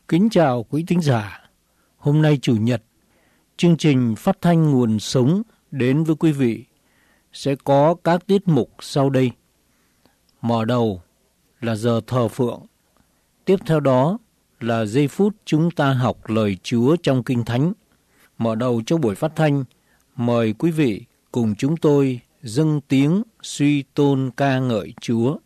Kính chào quý thính giả. Hôm nay Chủ nhật, chương trình phát thanh nguồn sống đến với quý vị sẽ có các tiết mục sau đây. Mở đầu là giờ thờ phượng. Tiếp theo đó là giây phút chúng ta học lời Chúa trong Kinh Thánh. Mở đầu cho buổi phát thanh, mời quý vị cùng chúng tôi dâng tiếng suy tôn ca ngợi Chúa.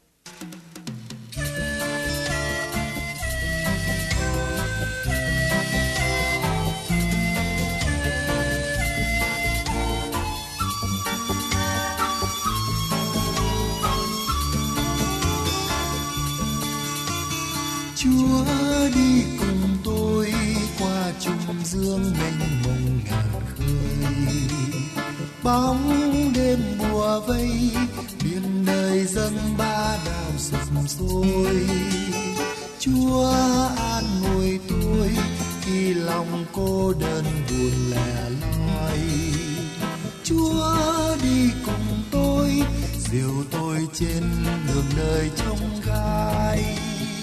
Chúa đi cùng tôi qua trung dương mênh mông ngàn khơi, bóng đêm bùa vây biển đời dâng ba đảo sụp sôi. Chúa an ủi tôi khi lòng cô đơn buồn lẻ loi. Chúa đi cùng tôi dìu tôi trên đường đời trông gai.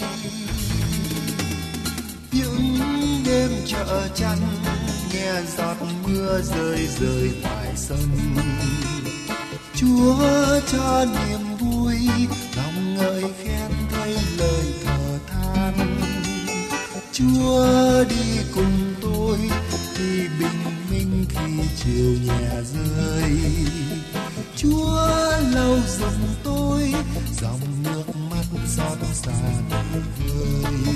Những đêm chợ chăn nghe giọt mưa rơi rơi ngoài sân, Chúa cho niềm vui lòng ngợi khen thay lời thở than. Chúa đi cùng tôi khi bình minh khi chiều nhẹ rơi. Chúa lau dòng tôi dòng nước mắt xót xa đầy vơi.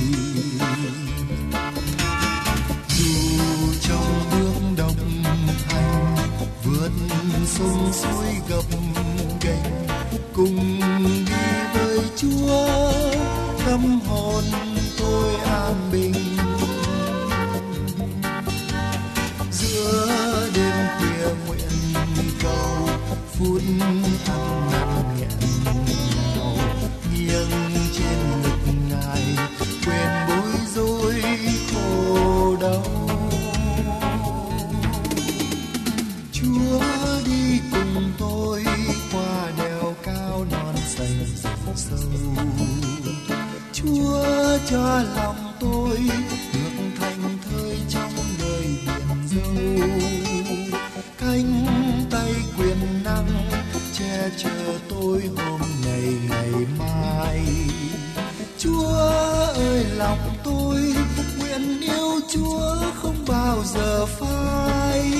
Dù trong bước đồng hành vượt sông suối gập ghềnh, cùng đi với Chúa tâm hồn tôi an bình. Giữa đêm khuya nguyện cầu phút ăn năn nghẹn ngào, nghiêng trên ngực Ngài quên bối rối khổ đau. Chúa đi cùng tôi qua đèo cao non xanh rừng sâu. Chúa cho lòng tôi được thành thơi trong đời biển dâu. Cánh tay quyền năng che chở tôi hôm nay ngày mai. Chúa ơi lòng tôi nguyện yêu Chúa không bao giờ phai.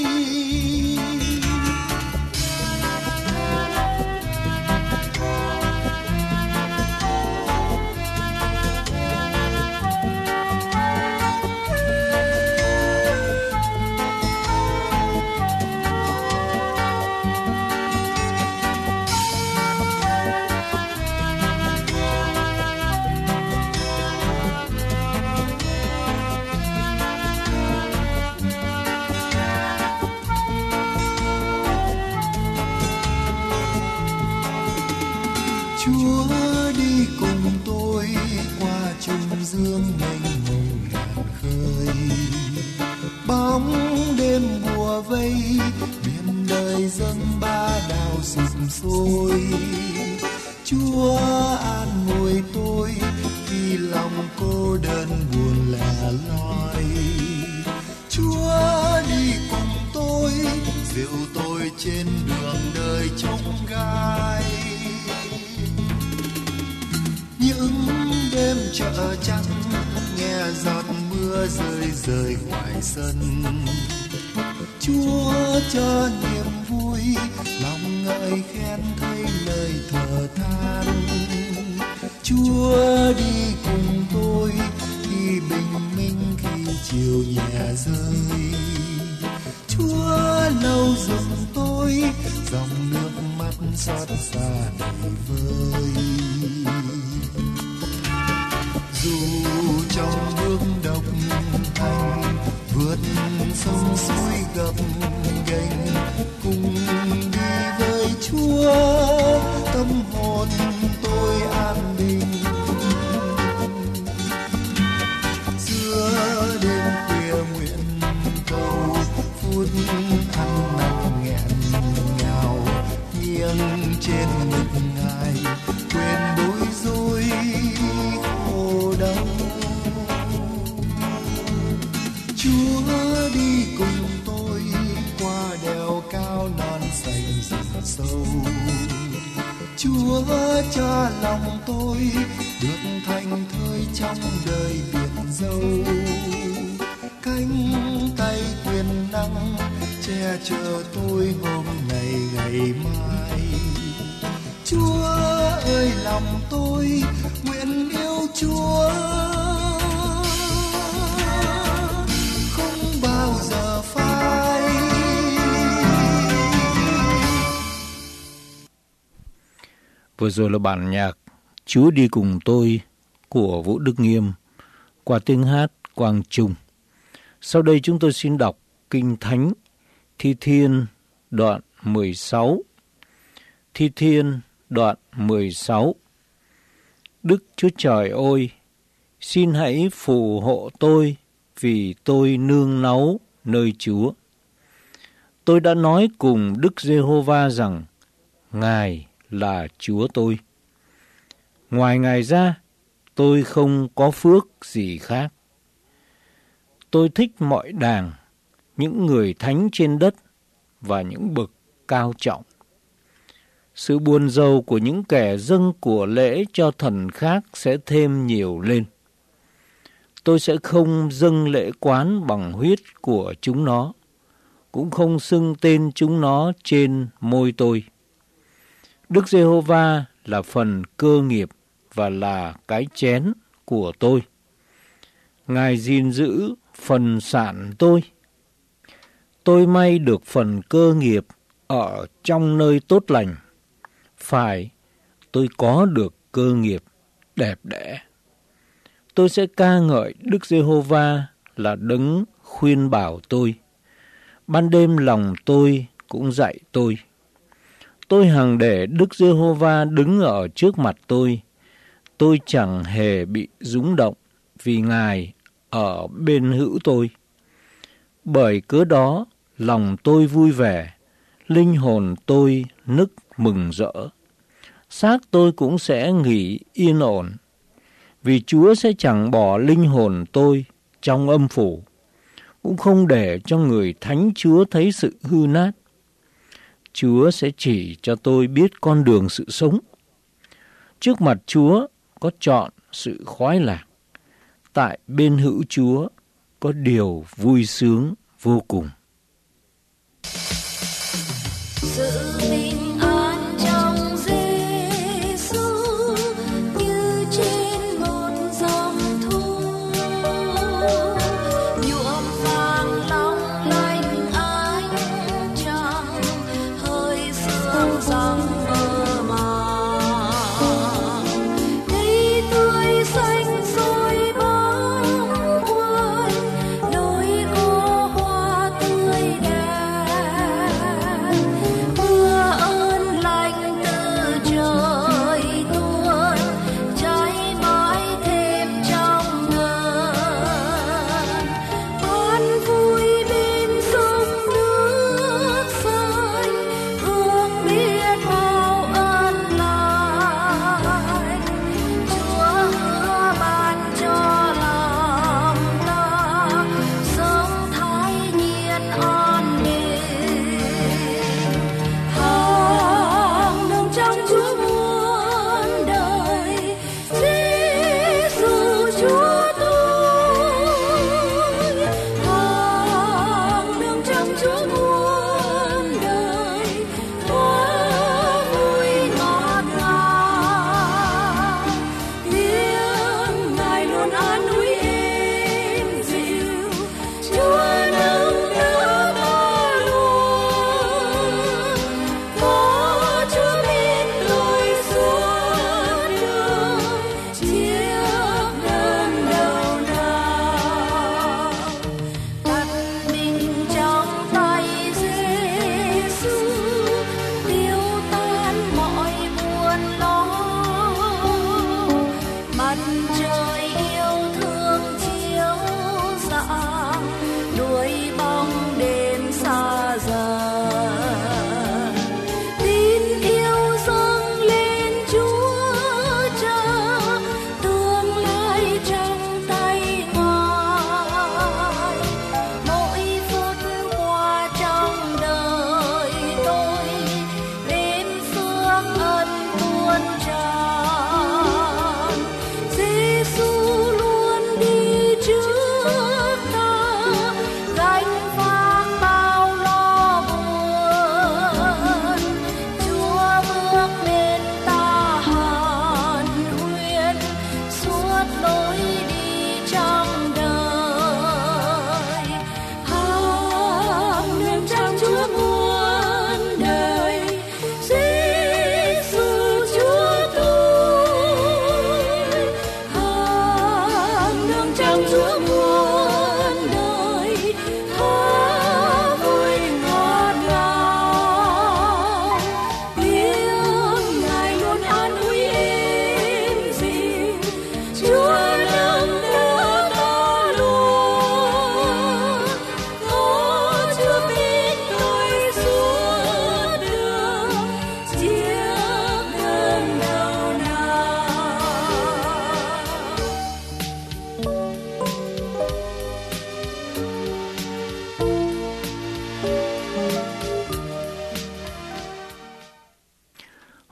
Chúa đi cùng tôi qua trung dương mênh mông ngàn khơi, bóng đêm bùa vây biển đời dâng ba đảo sụp sôi. Chúa an ủi tôi khi lòng cô đơn buồn lẻ loi. Chúa đi cùng tôi dìu tôi trên đường đời trông gai. Những đêm chợ trắng nghe giọt mưa rơi rơi ngoài sân, Chúa cho niềm vui lòng ngợi khen thay lời thở than. Chúa đi cùng tôi khi bình minh khi chiều nhẹ rơi. Chúa lau dòng tôi dòng nước mắt xót xa đầy vơi. Dù trong bước độc hành vượt sông suối gập ghềnh, cùng đi với Chúa tâm hồn tôi an bình. Giữa đêm khuya nguyện cầu phút ăn năn nghẹn ngào, nghiêng trên ngực Ngài quên bối rối khổ đau. Chúa đi cùng tôi qua đèo cao non xanh rừng sâu. Chúa cho lòng tôi được thành thơi trong đời biển dâu. Cánh tay quyền năng che chở tôi hôm nay ngày mai. Chúa ơi lòng tôi nguyện yêu Chúa, không bao giờ phai. Vừa rồi là bản nhạc Chúa đi cùng tôi của Vũ Đức Nghiêm qua tiếng hát Quang Trung. Sau đây chúng tôi xin đọc Kinh Thánh Thi Thiên đoạn 16. Thi Thiên đoạn 16. Đức Chúa Trời ơi, xin hãy phù hộ tôi vì tôi nương náu nơi Chúa. Tôi đã nói cùng Đức Giê-hô-va rằng Ngài là Chúa tôi. Ngoài Ngài ra, tôi không có phước gì khác. Tôi thích mọi đàng, những người thánh trên đất và những bậc cao trọng. Sự buồn rầu của những kẻ dâng của lễ cho thần khác sẽ thêm nhiều lên. Tôi sẽ không dâng lễ quán bằng huyết của chúng nó, cũng không xưng tên chúng nó trên môi tôi. Đức Giê-hô-va là phần cơ nghiệp và là cái chén của tôi. Ngài gìn giữ phần sản tôi. Tôi may được phần cơ nghiệp ở trong nơi tốt lành. Phải, tôi có được cơ nghiệp đẹp đẽ. Tôi sẽ ca ngợi Đức Giê-hô-va là đấng khuyên bảo tôi. Ban đêm lòng tôi cũng dạy tôi. Tôi hằng để Đức Giê-hô-va đứng ở trước mặt tôi. Tôi chẳng hề bị rúng động vì Ngài ở bên hữu tôi. Bởi cớ đó, lòng tôi vui vẻ, linh hồn tôi nức mừng rỡ. Xác tôi cũng sẽ nghỉ yên ổn, vì Chúa sẽ chẳng bỏ linh hồn tôi trong âm phủ, cũng không để cho người thánh Chúa thấy sự hư nát. Chúa sẽ chỉ cho tôi biết con đường sự sống. Trước mặt Chúa có trọn sự khoái lạc. Tại bên hữu Chúa có điều vui sướng vô cùng. Sự bình an trong Giê-xu như trên một dòng thu, nhuộm vàng long lanh ánh trăng, hơi sương răng mơ màng. Cây tươi xanh rồi bóng quanh, lối có hoa tươi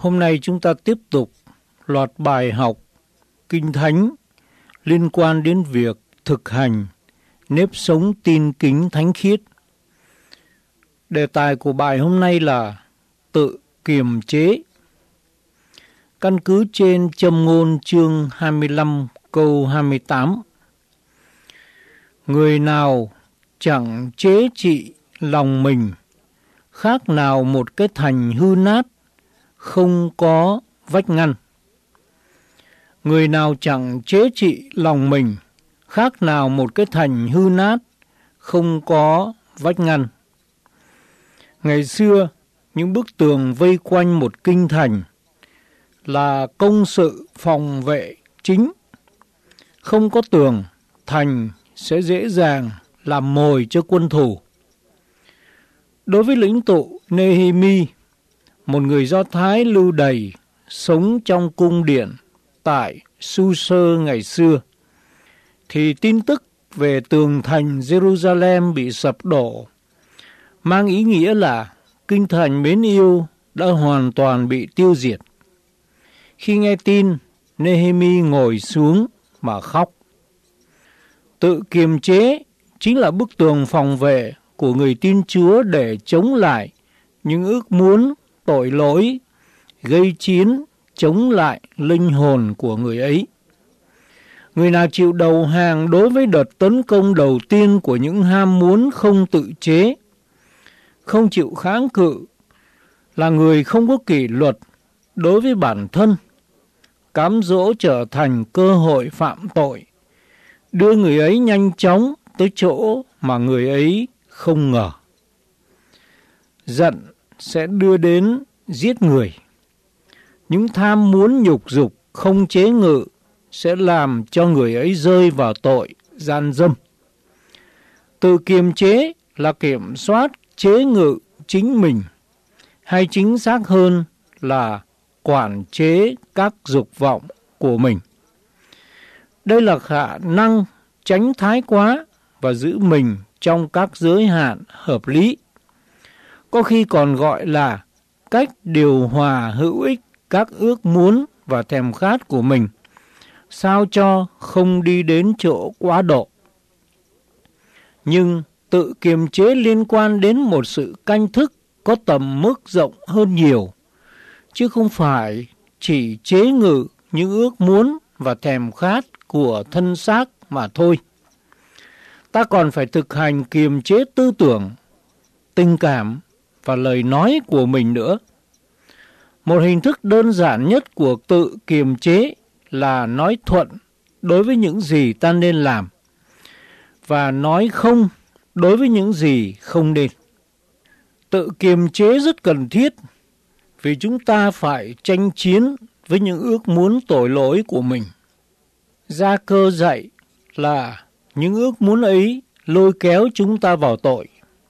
Hôm nay chúng ta tiếp tục loạt bài học Kinh Thánh liên quan đến việc thực hành nếp sống tin kính thánh khiết. Đề tài của bài hôm nay là tự kiềm chế. Căn cứ trên Châm ngôn chương 25 câu 28. Người nào chẳng chế trị lòng mình, khác nào một cái thành hư nát, không có vách ngăn. Người nào chẳng chế trị lòng mình, khác nào một cái thành hư nát, không có vách ngăn. Ngày xưa, những bức tường vây quanh một kinh thành là công sự phòng vệ chính. Không có tường, thành sẽ dễ dàng làm mồi cho quân thù. Đối với lĩnh tụ Nehemi, một người Do Thái lưu đày sống trong cung điện tại Su-sơ ngày xưa, thì tin tức về tường thành Jerusalem bị sập đổ mang ý nghĩa là kinh thành mến yêu đã hoàn toàn bị tiêu diệt. Khi nghe tin, Nehemi ngồi xuống mà khóc. Tự kiềm chế chính là bức tường phòng vệ của người tin Chúa để chống lại những ước muốn tội lỗi, gây chiến, chống lại linh hồn của người ấy. Người nào chịu đầu hàng đối với đợt tấn công đầu tiên của những ham muốn không tự chế, không chịu kháng cự, là người không có kỷ luật đối với bản thân, cám dỗ trở thành cơ hội phạm tội, đưa người ấy nhanh chóng tới chỗ mà người ấy không ngờ. Giận sẽ đưa đến giết người. Những tham muốn nhục dục không chế ngự sẽ làm cho người ấy rơi vào tội gian dâm. Tự kiềm chế là kiểm soát chế ngự chính mình, hay chính xác hơn là quản chế các dục vọng của mình. Đây là khả năng tránh thái quá và giữ mình trong các giới hạn hợp lý. Có khi còn gọi là cách điều hòa hữu ích các ước muốn và thèm khát của mình, sao cho không đi đến chỗ quá độ. Nhưng tự kiềm chế liên quan đến một sự canh thức có tầm mức rộng hơn nhiều, chứ không phải chỉ chế ngự những ước muốn và thèm khát của thân xác mà thôi. Ta còn phải thực hành kiềm chế tư tưởng, tình cảm và lời nói của mình nữa. Một hình thức đơn giản nhất của tự kiềm chế là nói thuận đối với những gì ta nên làm và nói không đối với những gì không nên. Tự kiềm chế rất cần thiết vì chúng ta phải tranh chiến với những ước muốn tội lỗi của mình. Gia Cơ dạy là những ước muốn ấy lôi kéo chúng ta vào tội.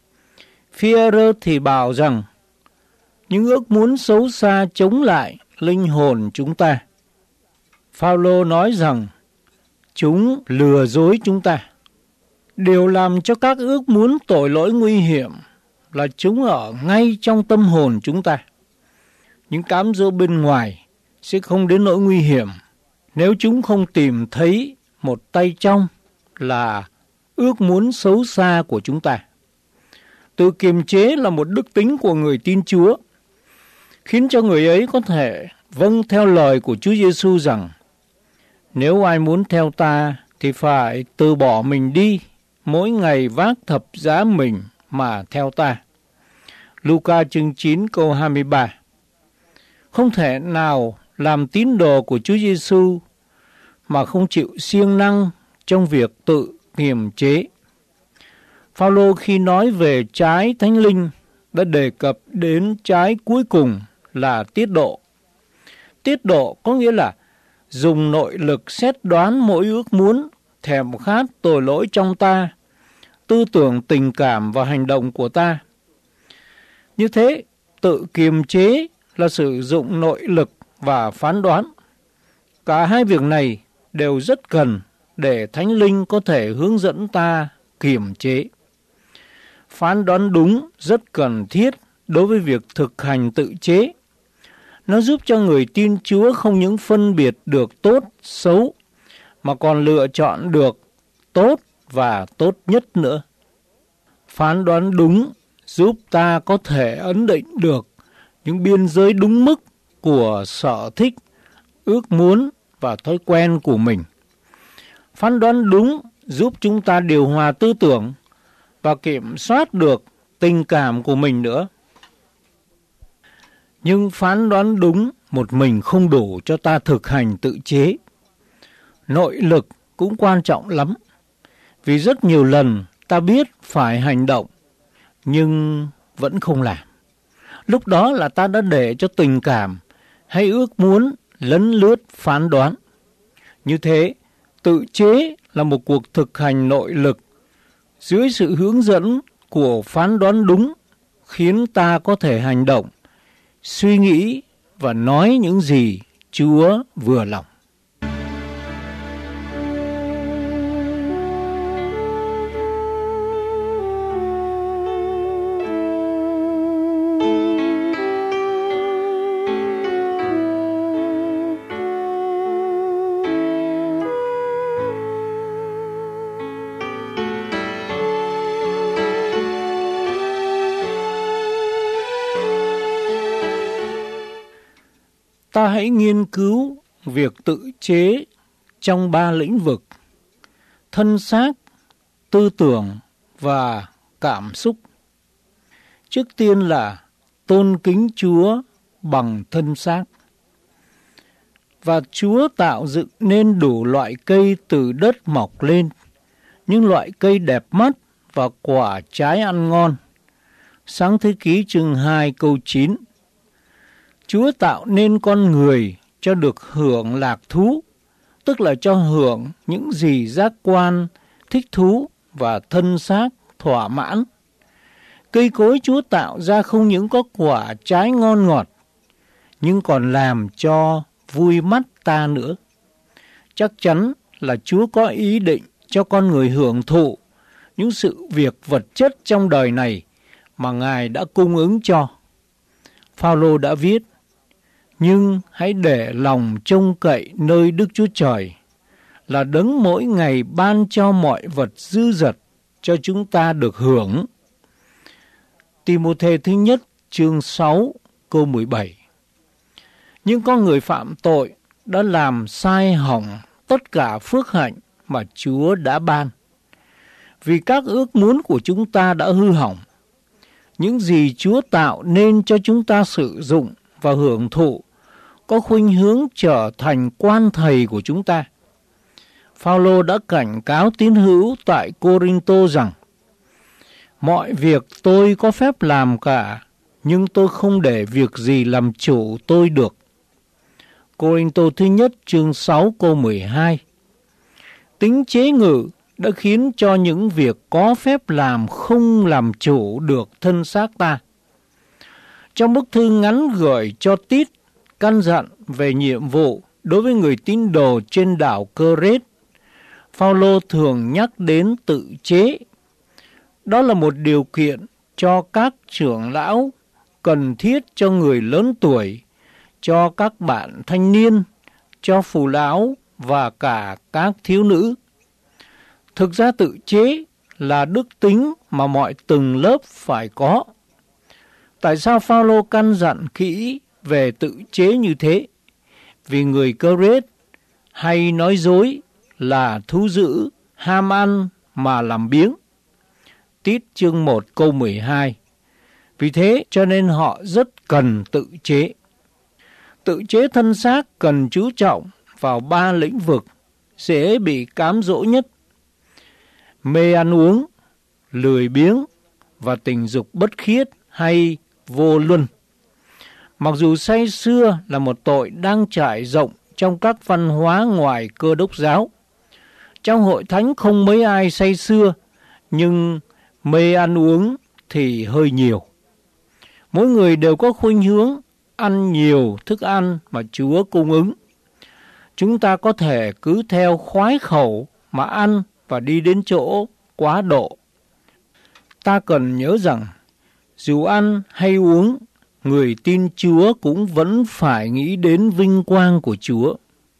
Phi-e-rơ thì bảo rằng những ước muốn xấu xa chống lại linh hồn chúng ta. Phao-lô nói rằng chúng lừa dối chúng ta. Điều làm cho các ước muốn tội lỗi nguy hiểm là chúng ở ngay trong tâm hồn chúng ta. Những cám dỗ bên ngoài sẽ không đến nỗi nguy hiểm nếu chúng không tìm thấy một tay trong là ước muốn xấu xa của chúng ta. Tự kiềm chế là một đức tính của người tin Chúa, khiến cho người ấy có thể vâng theo lời của Chúa Giêsu rằng: nếu ai muốn theo ta thì phải từ bỏ mình đi, mỗi ngày vác thập giá mình mà theo ta. Luca chương 9 câu 23. Không thể nào làm tín đồ của Chúa Giêsu mà không chịu siêng năng trong việc tự kiềm chế. Phao-lô khi nói về trái thánh linh đã đề cập đến trái cuối cùng là tiết độ. Tiết độ có nghĩa là dùng nội lực xét đoán mỗi ước muốn, thèm khát tội lỗi trong ta, tư tưởng, tình cảm và hành động của ta. Như thế, tự kiềm chế là sử dụng nội lực và phán đoán. Cả hai việc này đều rất cần để Thánh Linh có thể hướng dẫn ta kiềm chế. Phán đoán đúng rất cần thiết đối với việc thực hành tự chế. Nó giúp cho người tin Chúa không những phân biệt được tốt, xấu, mà còn lựa chọn được tốt và tốt nhất nữa. Phán đoán đúng giúp ta có thể ấn định được những biên giới đúng mức của sở thích, ước muốn và thói quen của mình. Phán đoán đúng giúp chúng ta điều hòa tư tưởng và kiểm soát được tình cảm của mình nữa. Nhưng phán đoán đúng một mình không đủ cho ta thực hành tự chế. Nội lực cũng quan trọng lắm, vì rất nhiều lần ta biết phải hành động, nhưng vẫn không làm. Lúc đó là ta đã để cho tình cảm hay ước muốn lấn lướt phán đoán. Như thế, tự chế là một cuộc thực hành nội lực dưới sự hướng dẫn của phán đoán đúng, khiến ta có thể hành động, suy nghĩ và nói những gì Chúa vừa lòng. Ta hãy nghiên cứu việc tự chế trong 3 lĩnh vực: thân xác, tư tưởng và cảm xúc. Trước tiên là tôn kính Chúa bằng thân xác. Và Chúa tạo dựng nên đủ loại cây từ đất mọc lên, những loại cây đẹp mắt và quả trái ăn ngon. Sáng thế ký chương 2 câu 9. Chúa tạo nên con người cho được hưởng lạc thú, tức là cho hưởng những gì giác quan, thích thú và thân xác thỏa mãn. Cây cối Chúa tạo ra không những có quả trái ngon ngọt, nhưng còn làm cho vui mắt ta nữa. Chắc chắn là Chúa có ý định cho con người hưởng thụ những sự việc vật chất trong đời này mà Ngài đã cung ứng cho. Phao-lô đã viết: nhưng hãy để lòng trông cậy nơi Đức Chúa Trời, là đấng mỗi ngày ban cho mọi vật dư dật cho chúng ta được hưởng. Ti-mô-thê thứ nhất chương 6 câu 17. Nhưng con người phạm tội đã làm sai hỏng tất cả phước hạnh mà Chúa đã ban. Vì các ước muốn của chúng ta đã hư hỏng, những gì Chúa tạo nên cho chúng ta sử dụng và hưởng thụ có khuynh hướng trở thành quan thầy của chúng ta. Phao-lô đã cảnh cáo tín hữu tại Cô-rinh-tô rằng: mọi việc tôi có phép làm cả, nhưng tôi không để việc gì làm chủ tôi được. Cô-rinh-tô thứ nhất chương 6 câu 12. Tính chế ngự đã khiến cho những việc có phép làm không làm chủ được thân xác ta. Trong bức thư ngắn gửi cho Tít căn dặn về nhiệm vụ đối với người tín đồ trên đảo Cơ-rết, Phao-lô thường nhắc đến tự chế. Đó là một điều kiện cho các trưởng lão, cần thiết cho người lớn tuổi, cho các bạn thanh niên, cho phụ lão và cả các thiếu nữ. Thực ra tự chế là đức tính mà mọi tầng lớp phải có. Tại sao Phao-lô căn dặn kỹ về tự chế như thế? Vì người Cơ-rết hay nói dối là thú dữ, ham ăn mà làm biếng. Tít chương 1 câu 12. Vì thế cho nên họ rất cần tự chế. Tự chế thân xác cần chú trọng vào 3 lĩnh vực dễ bị cám dỗ nhất: mê ăn uống, lười biếng và tình dục bất khiết hay vô luân. Mặc dù say sưa là một tội đang trải rộng trong các văn hóa ngoài Cơ Đốc giáo, trong hội thánh không mấy ai say sưa, nhưng mê ăn uống thì hơi nhiều. Mỗi người đều có khuynh hướng ăn nhiều thức ăn mà Chúa cung ứng. Chúng ta có thể cứ theo khoái khẩu mà ăn và đi đến chỗ quá độ. Ta cần nhớ rằng dù ăn hay uống người tin Chúa cũng vẫn phải nghĩ đến vinh quang của Chúa.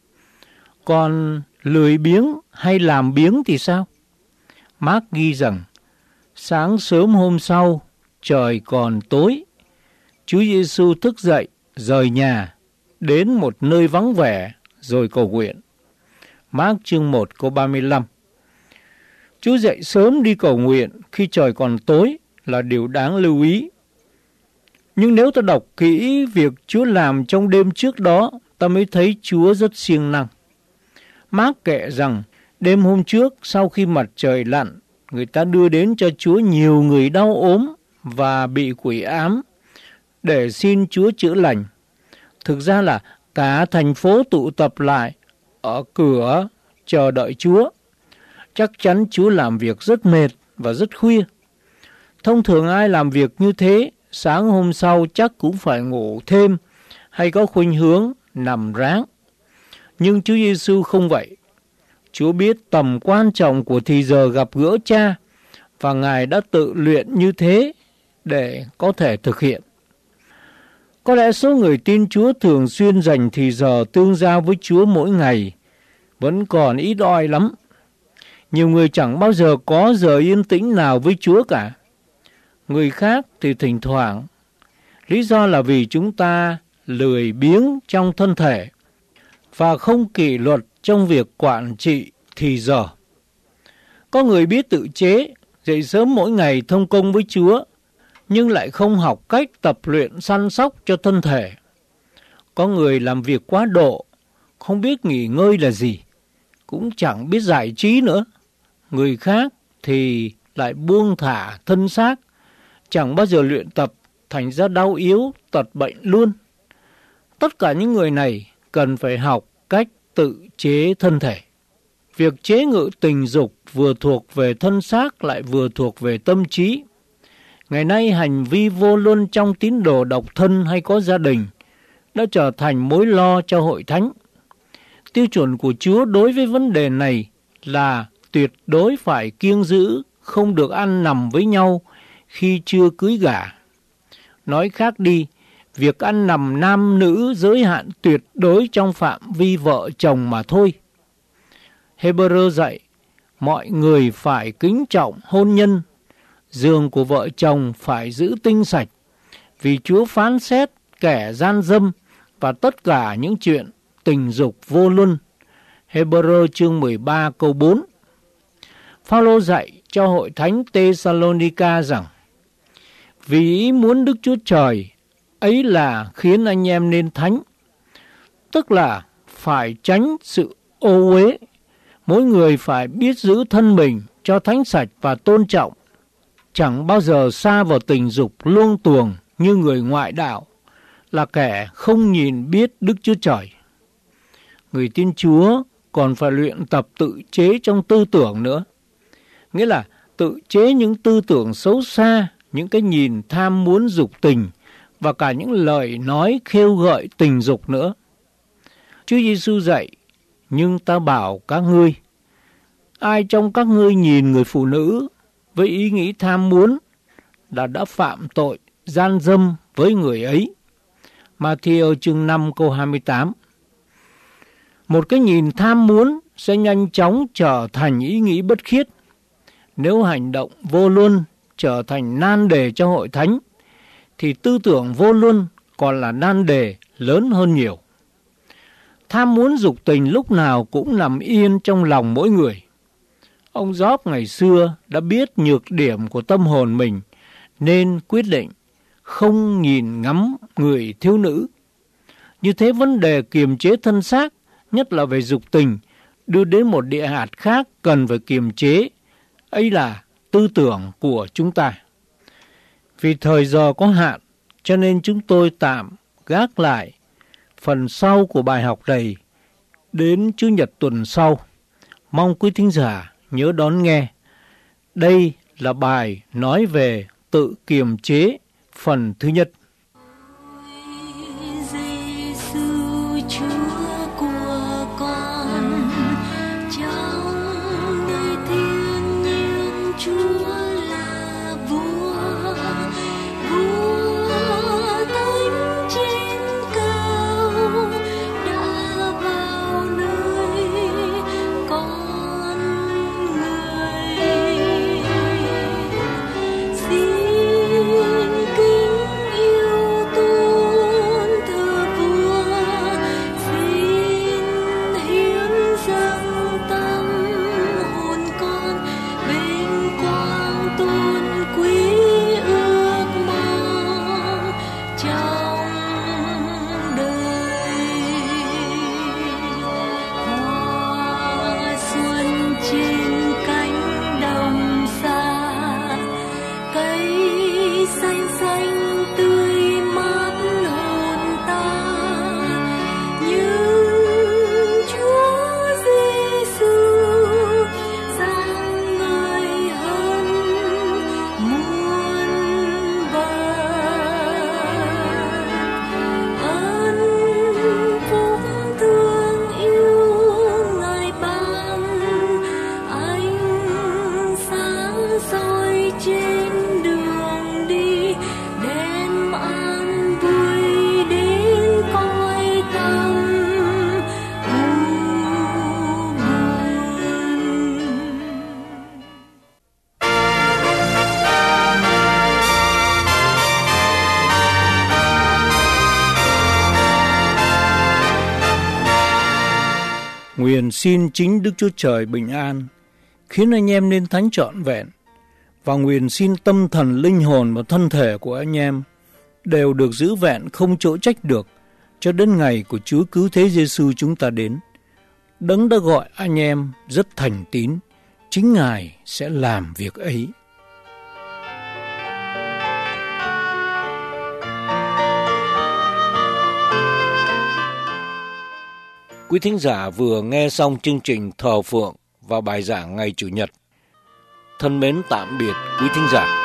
Còn lười biếng hay làm biếng thì sao? Mác ghi rằng, sáng sớm hôm sau, trời còn tối, Chúa Giêsu thức dậy, rời nhà, đến một nơi vắng vẻ, rồi cầu nguyện. Mác chương 1 câu 35. Chúa dậy sớm đi cầu nguyện khi trời còn tối là điều đáng lưu ý. Nhưng nếu ta đọc kỹ việc Chúa làm trong đêm trước đó, ta mới thấy Chúa rất siêng năng. Mác kể rằng, đêm hôm trước sau khi mặt trời lặn, người ta đưa đến cho Chúa nhiều người đau ốm và bị quỷ ám để xin Chúa chữa lành. Thực ra là cả thành phố tụ tập lại ở cửa chờ đợi Chúa. Chắc chắn Chúa làm việc rất mệt và rất khuya. Thông thường ai làm việc như thế, sáng hôm sau chắc cũng phải ngủ thêm hay có khuynh hướng nằm ráng. Nhưng Chúa Giêsu không vậy. Chúa biết tầm quan trọng của thì giờ gặp gỡ Cha và Ngài đã tự luyện như thế để có thể thực hiện. Có lẽ số người tin Chúa thường xuyên dành thì giờ tương giao với Chúa mỗi ngày vẫn còn ít ỏi lắm. Nhiều người chẳng bao giờ có giờ yên tĩnh nào với Chúa cả. Người khác thì thỉnh thoảng. Lý do là vì chúng ta lười biếng trong thân thể và không kỷ luật trong việc quản trị thì giờ. Có người biết tự chế, dậy sớm mỗi ngày thông công với Chúa, nhưng lại không học cách tập luyện săn sóc cho thân thể. Có người làm việc quá độ, không biết nghỉ ngơi là gì, cũng chẳng biết giải trí nữa. Người khác thì lại buông thả thân xác, chẳng bao giờ luyện tập, thành ra đau yếu, tật bệnh luôn. Tất cả những người này cần phải học cách tự chế thân thể. Việc chế ngự tình dục vừa thuộc về thân xác lại vừa thuộc về tâm trí. Ngày nay hành vi vô luân trong tín đồ độc thân hay có gia đình đã trở thành mối lo cho hội thánh. Tiêu chuẩn của Chúa đối với vấn đề này là tuyệt đối phải kiêng giữ, không được ăn nằm với nhau khi chưa cưới gả. Nói khác đi, việc ăn nằm nam nữ giới hạn tuyệt đối trong phạm vi vợ chồng mà thôi. Hebrew dạy, mọi người phải kính trọng hôn nhân, giường của vợ chồng phải giữ tinh sạch, vì Chúa phán xét kẻ gian dâm và tất cả những chuyện tình dục vô luân. Hebrew chương 13 câu 4. Phao-lô dạy cho hội thánh Tê-sa-lô-ni-ca rằng, vì ý muốn Đức Chúa Trời ấy là khiến anh em nên thánh, tức là phải tránh sự ô uế. Mỗi người phải biết giữ thân mình cho thánh sạch và tôn trọng, chẳng bao giờ sa vào tình dục luông tuồng như người ngoại đạo, là kẻ không nhìn biết Đức Chúa Trời. Người tin Chúa còn phải luyện tập tự chế trong tư tưởng nữa, nghĩa là tự chế những tư tưởng xấu xa, những cái nhìn tham muốn dục tình và cả những lời nói khêu gợi tình dục nữa. Chúa Giêsu dạy, nhưng ta bảo các ngươi, ai trong các ngươi nhìn người phụ nữ với ý nghĩ tham muốn là đã phạm tội gian dâm với người ấy. Ma-thi-ơ chương 5 câu 28. Một cái nhìn tham muốn sẽ nhanh chóng trở thành ý nghĩ bất khiết. Nếu hành động vô luân trở thành nan đề cho hội thánh, thì tư tưởng vô luân còn là nan đề lớn hơn nhiều. Tham muốn dục tình lúc nào cũng nằm yên trong lòng mỗi người. Ông Job ngày xưa đã biết nhược điểm của tâm hồn mình, nên quyết định không nhìn ngắm người thiếu nữ. Như thế vấn đề kiềm chế thân xác, nhất là về dục tình, đưa đến một địa hạt khác cần phải kiềm chế, ấy là tư tưởng của chúng ta. Vì thời giờ có hạn, cho nên chúng tôi tạm gác lại phần sau của bài học này đến Chủ nhật tuần sau. Mong quý thính giả nhớ đón nghe. Đây là bài nói về tự kiềm chế phần thứ nhất. Tới Nguyện xin chính Đức Chúa Trời bình an, khiến anh em nên thánh trọn vẹn, và nguyện xin tâm thần, linh hồn và thân thể của anh em đều được giữ vẹn không chỗ trách được cho đến ngày của Chúa Cứu Thế Giêsu chúng ta đến. Đấng đã gọi anh em rất thành tín, chính Ngài sẽ làm việc ấy. Quý thính giả vừa nghe xong chương trình Thờ Phượng và bài giảng ngày Chủ nhật. Thân mến tạm biệt quý thính giả.